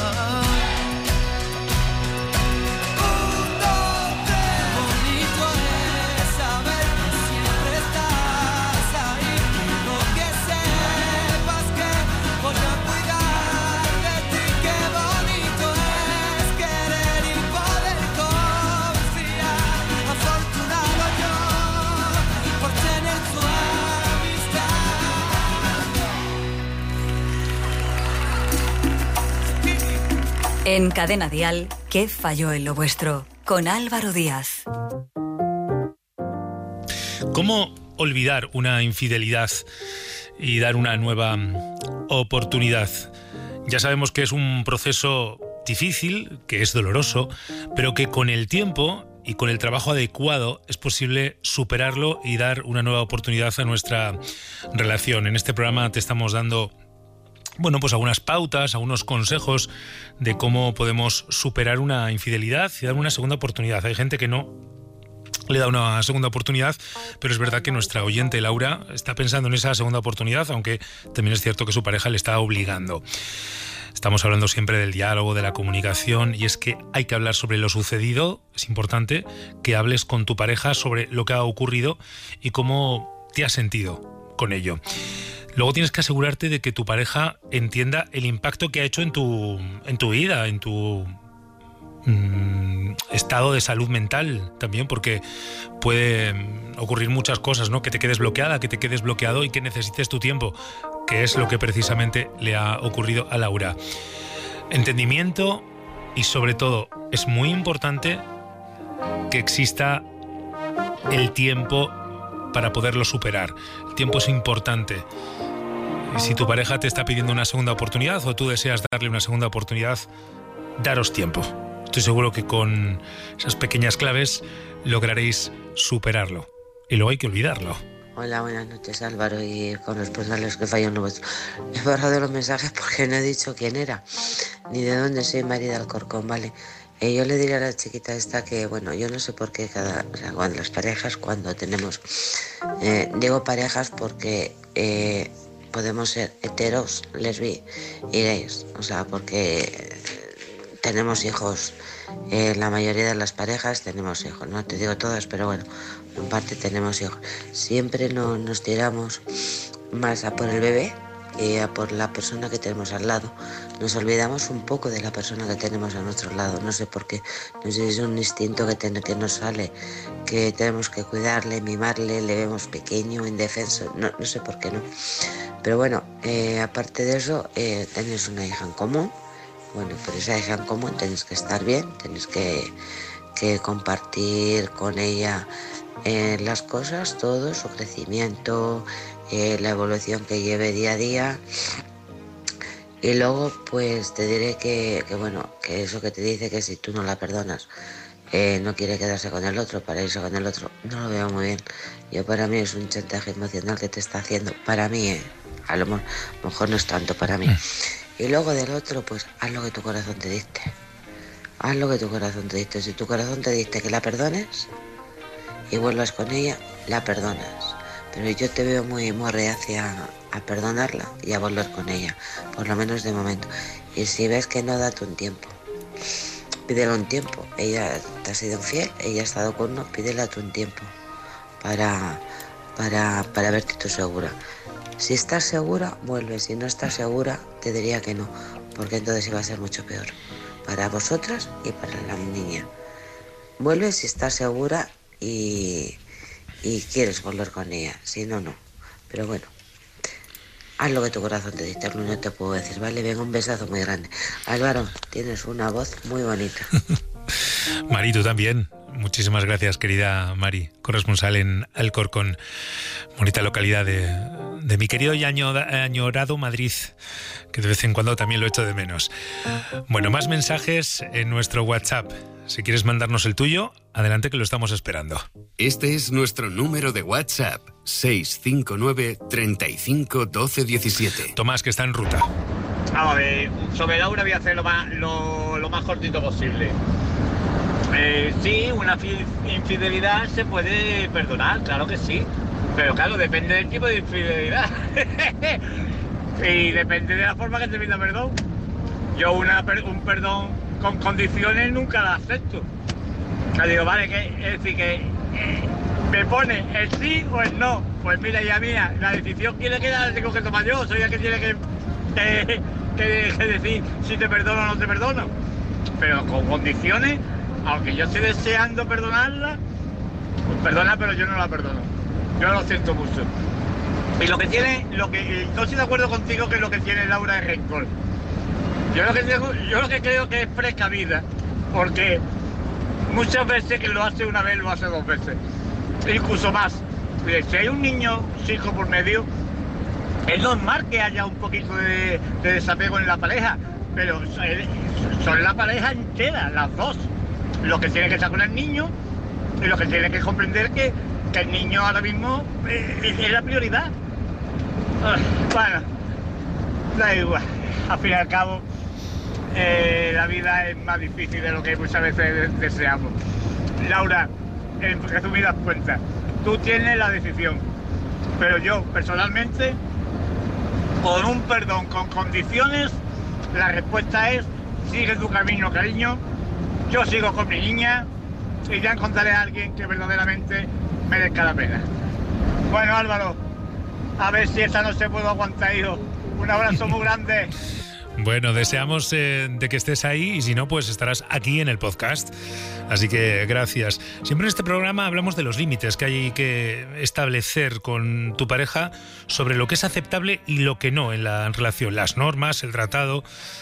En Cadena Dial, ¿qué falló en lo vuestro? Con Álvaro Díaz. ¿Cómo olvidar una infidelidad y dar una nueva oportunidad? Ya sabemos que es un proceso difícil, que es doloroso, pero que con el tiempo y con el trabajo adecuado es posible superarlo y dar una nueva oportunidad a nuestra relación. En este programa te estamos dando pues algunas pautas, algunos consejos de cómo podemos superar una infidelidad y dar una segunda oportunidad. Hay gente que no le da una segunda oportunidad, pero es verdad que nuestra oyente Laura está pensando en esa segunda oportunidad, aunque también es cierto que su pareja le está obligando. Estamos hablando siempre del diálogo, de la comunicación, y es que hay que hablar sobre lo sucedido. Es importante que hables con tu pareja sobre lo que ha ocurrido y cómo te has sentido con ello. Luego tienes que asegurarte de que tu pareja entienda el impacto que ha hecho en tu vida, en tu estado de salud mental también, porque puede ocurrir muchas cosas, ¿no? Que te quedes bloqueada, que te quedes bloqueado y que necesites tu tiempo, que es lo que precisamente le ha ocurrido a Laura. Entendimiento y, sobre todo, es muy importante que exista el tiempo para poderlo superar. El tiempo es importante. Y si tu pareja te está pidiendo una segunda oportunidad o tú deseas darle una segunda oportunidad, daros tiempo. Estoy seguro que con esas pequeñas claves lograréis superarlo. Y luego hay que olvidarlo. Hola, buenas noches, Álvaro y corresponsales que fallan los vuestros. He borrado los mensajes porque no he dicho quién era, ni de dónde soy, María de Alcorcón, ¿vale? Yo le diré a la chiquita esta que, bueno, yo no sé por qué cuando las parejas, cuando tenemos... digo parejas porque podemos ser heteros, lesbi y gays, o sea, porque tenemos hijos. La mayoría de las parejas tenemos hijos, no te digo todas, pero bueno, en parte tenemos hijos. Siempre nos tiramos más a por el bebé y a por la persona que tenemos al lado. Nos olvidamos un poco de la persona que tenemos a nuestro lado, no sé por qué. No sé si es un instinto que nos sale, que tenemos que cuidarle, mimarle, le vemos pequeño, indefenso, no sé por qué no. Pero bueno, aparte de eso, tenéis una hija en común. Bueno, por esa hija en común tenéis que estar bien, tenéis que compartir con ella las cosas, todo, su crecimiento, la evolución que lleve día a día. Y luego pues te diré que bueno, que eso que te dice que si tú no la perdonas, no quiere quedarse con el otro para irse con el otro, no lo veo muy bien. Yo, para mí es un chantaje emocional que te está haciendo, para mí, a lo mejor no es tanto para mí. Y luego del otro, pues haz lo que tu corazón te dicte. Haz lo que tu corazón te dicte. Si tu corazón te dicte que la perdones y vuelvas con ella, la perdonas. Pero yo te veo muy reacia a perdonarla y a volver con ella, por lo menos de momento. Y si ves que no, date un tiempo. Pídele un tiempo. Ella te ha sido infiel, ella ha estado con uno, pídele un tiempo para verte tú segura. Si estás segura, vuelve. Si no estás segura, te diría que no, porque entonces iba a ser mucho peor para vosotras y para la niña. Vuelve si estás segura y quieres volver con ella. Si no, no. Pero bueno, haz lo que tu corazón te dice. No te puedo decir, vale. Venga, un besazo muy grande. Álvaro, tienes una voz muy bonita. Mari, tú también. Muchísimas gracias, querida Mari, corresponsal en Alcorcón, bonita localidad de mi querido y añorado Madrid, que de vez en cuando también lo echo de menos. Bueno, más mensajes en nuestro WhatsApp. Si quieres mandarnos el tuyo, adelante, que lo estamos esperando. Este es nuestro número de WhatsApp, 659 35 12 17. Tomás, que está en ruta. Vamos a ver, sobre Laura voy a hacer lo más cortito posible. Sí, una infidelidad se puede perdonar, claro que sí. Pero claro, depende del tipo de infidelidad. Y depende de la forma que te pida perdón. Yo un perdón con condiciones nunca la acepto. Le digo, vale, es decir, que me pone el sí o el no. Pues mira, ya mía, la decisión quiere que la tengo que tomar yo. Soy el que tiene que decir si te perdono o no te perdono. Pero con condiciones, aunque yo esté deseando perdonarla, pues perdona, pero yo no la perdono. Yo lo siento mucho. Y no estoy de acuerdo contigo que lo que tiene Laura es rencor. Yo lo que creo que es precavida, porque muchas veces que lo hace una vez, lo hace dos veces, incluso más. Si hay un niño, un hijo por medio, es normal que haya un poquito de desapego en la pareja, pero son la pareja entera, las dos, los que tienen que estar con el niño y los que tienen que comprender que el niño ahora mismo es la prioridad. Bueno, da igual, al fin y al cabo la vida es más difícil de lo que muchas veces deseamos. Laura, en resumidas cuentas, tú tienes la decisión, pero yo personalmente, con un perdón con condiciones, la respuesta es: sigue tu camino, cariño, yo sigo con mi niña y ya encontraré a alguien que verdaderamente merezca la pena. Bueno, Álvaro, a ver si esta noche puedo aguantar, hijo. Un abrazo muy grande. Bueno, deseamos de que estés ahí, y si no, pues estarás aquí en el podcast. Así que gracias. Siempre en este programa hablamos de los límites que hay que establecer con tu pareja sobre lo que es aceptable y lo que no en la relación. Las normas, el tratado,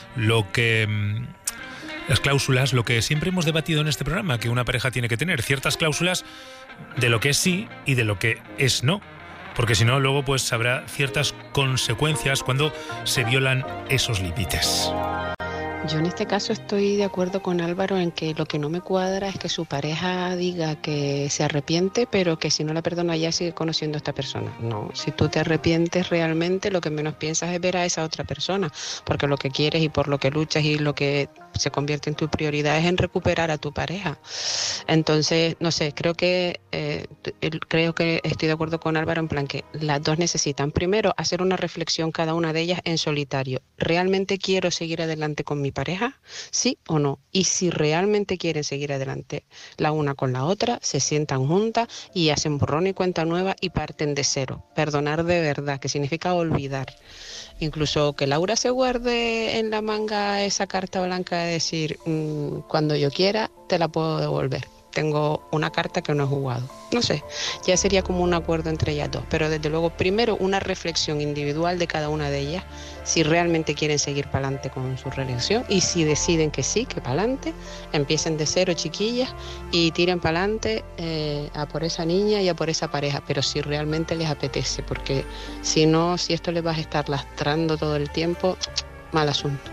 las cláusulas, lo que siempre hemos debatido en este programa, que una pareja tiene que tener ciertas cláusulas de lo que es sí y de lo que es no. Porque si no, luego pues habrá ciertas consecuencias cuando se violan esos límites. Yo en este caso estoy de acuerdo con Álvaro en que lo que no me cuadra es que su pareja diga que se arrepiente, pero que si no la perdona ya sigue conociendo a esta persona. No, si tú te arrepientes realmente, lo que menos piensas es ver a esa otra persona, porque lo que quieres y por lo que luchas y lo que se convierte en tu prioridad es en recuperar a tu pareja. Entonces, no sé, creo que estoy de acuerdo con Álvaro en plan que las dos necesitan primero hacer una reflexión cada una de ellas en solitario. ¿Realmente quiero seguir adelante con mi pareja? ¿Sí o no? Y si realmente quieren seguir adelante la una con la otra, se sientan juntas y hacen borrón y cuenta nueva y parten de cero. Perdonar de verdad, que significa olvidar. Incluso que Laura se guarde en la manga esa carta blanca de decir cuando yo quiera te la puedo devolver. Tengo una carta que no he jugado. No sé, ya sería como un acuerdo entre ellas dos. Pero desde luego, primero una reflexión individual de cada una de ellas, si realmente quieren seguir para adelante con su relación y si deciden que sí, que para adelante, empiecen de cero, chiquillas, y tiren para adelante a por esa niña y a por esa pareja. Pero si realmente les apetece, porque si no, si esto les vas a estar lastrando todo el tiempo, mal asunto.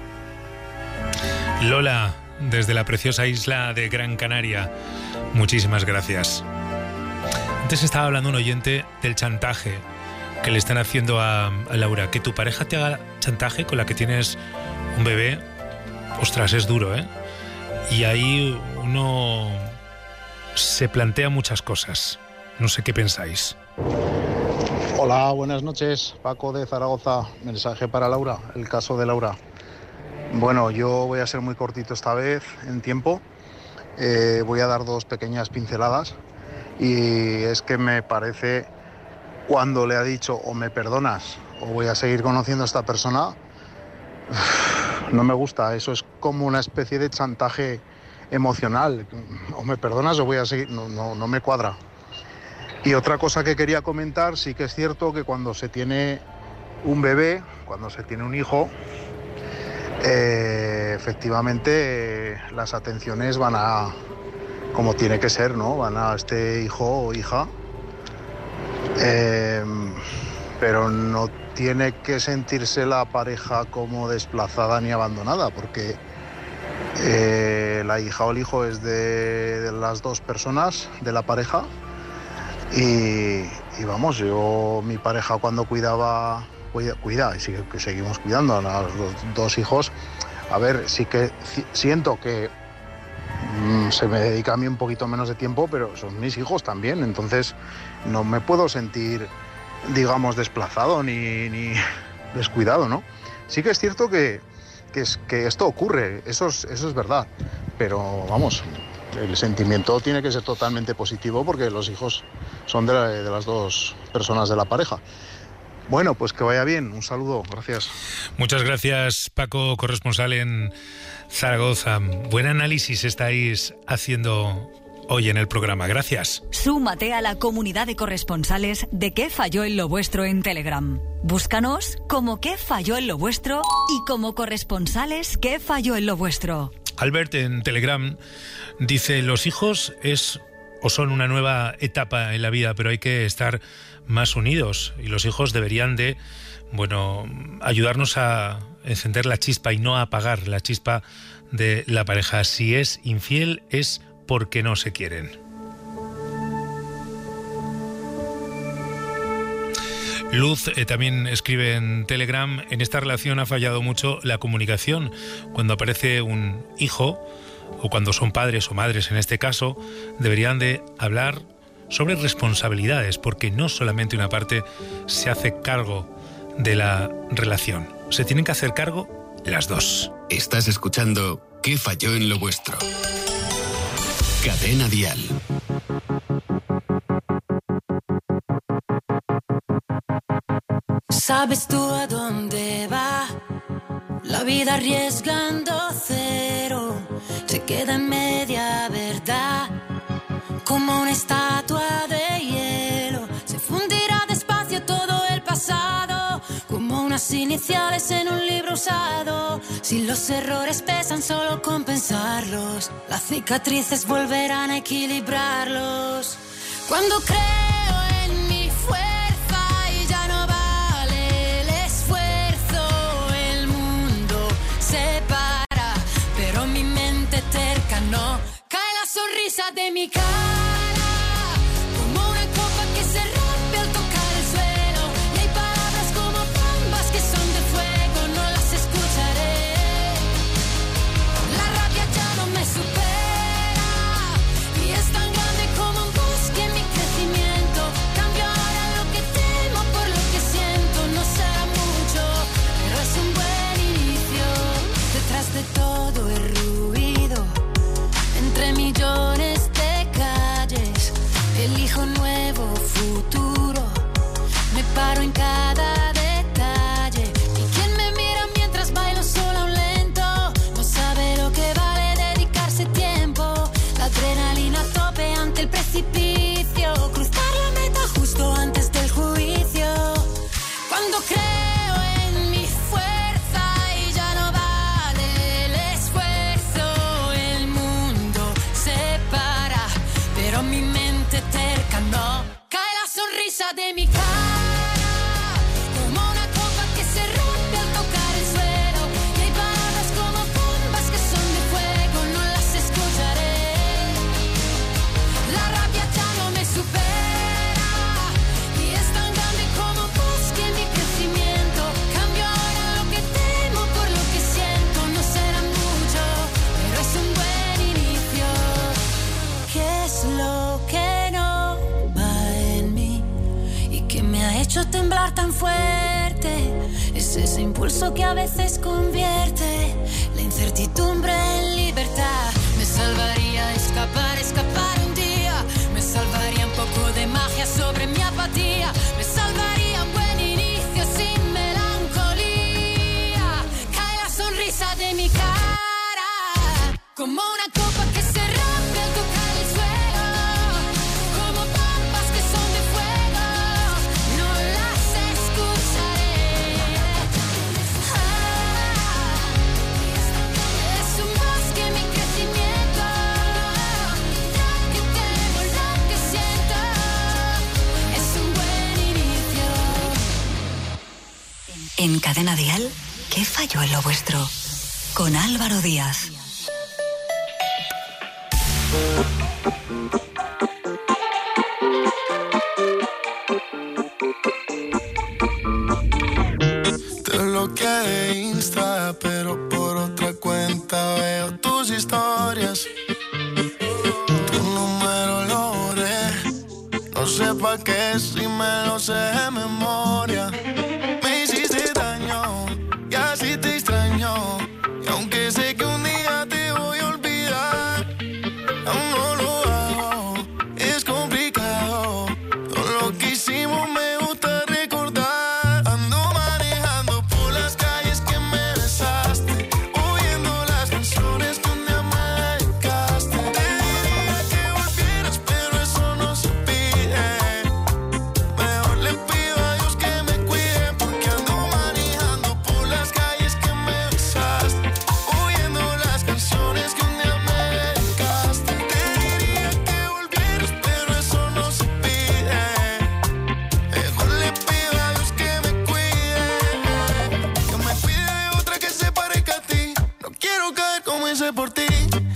Lola, desde la preciosa isla de Gran Canaria, muchísimas gracias. Antes estaba hablando un oyente del chantaje que le están haciendo a Laura. Que tu pareja te haga chantaje con la que tienes un bebé, ostras, es duro, ¿eh? Y ahí uno se plantea muchas cosas. No sé qué pensáis. Hola, buenas noches. Paco de Zaragoza. Mensaje para Laura, el caso de Laura. Bueno, yo voy a ser muy cortito esta vez en tiempo. Voy a dar dos pequeñas pinceladas. Y es que me parece, cuando le ha dicho o me perdonas o voy a seguir conociendo a esta persona, no me gusta. Eso es como una especie de chantaje emocional. O me perdonas o voy a seguir. No me cuadra. Y otra cosa que quería comentar, sí que es cierto que cuando se tiene un bebé, cuando se tiene un hijo, efectivamente las atenciones van a, como tiene que ser, ¿no? Van a este hijo o hija, pero no tiene que sentirse la pareja como desplazada ni abandonada, porque la hija o el hijo es de las dos personas de la pareja y vamos, yo, mi pareja cuando cuida y sigue, que seguimos cuidando a los dos hijos. A ver, sí que siento que se me dedica a mí un poquito menos de tiempo, pero son mis hijos también, entonces no me puedo sentir, digamos, desplazado ni descuidado, ¿no? Sí que es cierto que esto ocurre, eso es verdad, pero vamos, el sentimiento tiene que ser totalmente positivo porque los hijos son de las dos personas de la pareja. Bueno, pues que vaya bien. Un saludo. Gracias. Muchas gracias, Paco, corresponsal en Zaragoza. Buen análisis estáis haciendo hoy en el programa. Gracias. Súmate a la comunidad de corresponsales de ¿Qué falló en lo vuestro? En Telegram. Búscanos como ¿Qué falló en lo vuestro? Y como corresponsales ¿Qué falló en lo vuestro? Albert en Telegram dice: los hijos son una nueva etapa en la vida, pero hay que estar más unidos y los hijos deberían de, ayudarnos a encender la chispa y no a apagar la chispa de la pareja. Si es infiel es porque no se quieren. Luz también escribe en Telegram: en esta relación ha fallado mucho la comunicación. Cuando aparece un hijo, o cuando son padres o madres en este caso, deberían de hablar sobre responsabilidades, porque no solamente una parte se hace cargo de la relación, se tienen que hacer cargo las dos. Estás escuchando ¿Qué falló en lo vuestro? Cadena Dial. ¿Sabes tú a dónde va? La vida arriesgando cero, se queda en media verdad, como una estatua de hielo. Se fundirá despacio todo el pasado, como unas iniciales en un libro usado. Si los errores pesan solo con pensarlos, las cicatrices volverán a equilibrarlos. Cuando creo en mi fuerza y ya no vale el esfuerzo, el mundo se para sonrisa de mi cara, como una copa que se rompe al tocar el suelo. Y hay palabras como bombas que son de fuego, no las escucharé. La rabia ya no me supera y es tan grande como un bosque en mi crecimiento. Cambio ahora lo que temo por lo que siento. No será mucho, pero es un buen inicio. Detrás de todo el ruido, entre millones de calles, elijo un nuevo futuro. Me paro en cada detalle. Y quien me mira mientras bailo sola a un lento no sabe lo que vale dedicarse tiempo. La adrenalina a tope ante el precipicio, cruzar la meta justo antes del juicio. Cuando creo en mi fuerza y ya no vale el esfuerzo, el mundo se para, pero mi mente terca no. Cae la sonrisa de mi cara, como una copa que se rompe al tocar el suelo. Y hay palabras como bombas que son de fuego, no las escucharé. La rabia ya no me supera y es tan grande como un bosque en mi crecimiento. Cambio ahora lo que temo por lo que siento. No será mucho, pero es un buen inicio. ¿Qué es lo que no va en mí y que me ha hecho temblar tan fuerte? Es ese impulso que a veces convierte la incertidumbre en libertad. Me salvaría escapar un día. Me salvaría un poco de magia sobre mi apatía. Me salvaría un buen inicio sin melancolía. Cae la sonrisa de mi cara, como una copa que se rompe al tocar el suelo. Como bombas que son de fuego, no las escucharé. Es un bosque en mi crecimiento. Lo que temo, lo que siento, es un buen inicio. En Cadena Dial, ¿qué falló en lo vuestro? Con Álvaro Díaz. Te bloqueé de Insta, pero por otra cuenta veo tus historias. Tu número lo borré, no sé pa' qué si me lo sé de memoria. Me hiciste daño y así te extraño. Y aunque sé que un día te voy a olvidar, aún no lo hago, es complicado. Todo lo que hicimos me gusta recordar. Ando manejando por las calles que me besaste, oyendo las canciones que un día me dedicaste. Te diría que volvieras, pero eso no se pide. Mejor le pido a Dios que me cuide, porque ando manejando por las calles que me besaste, oyendo las canciones que un día me dedicaste. Te diría que volvieras, pero eso no se pide. Mejor le pido a Dios que me cuide de otra que se parezca a ti. No quiero caer como hice por ti.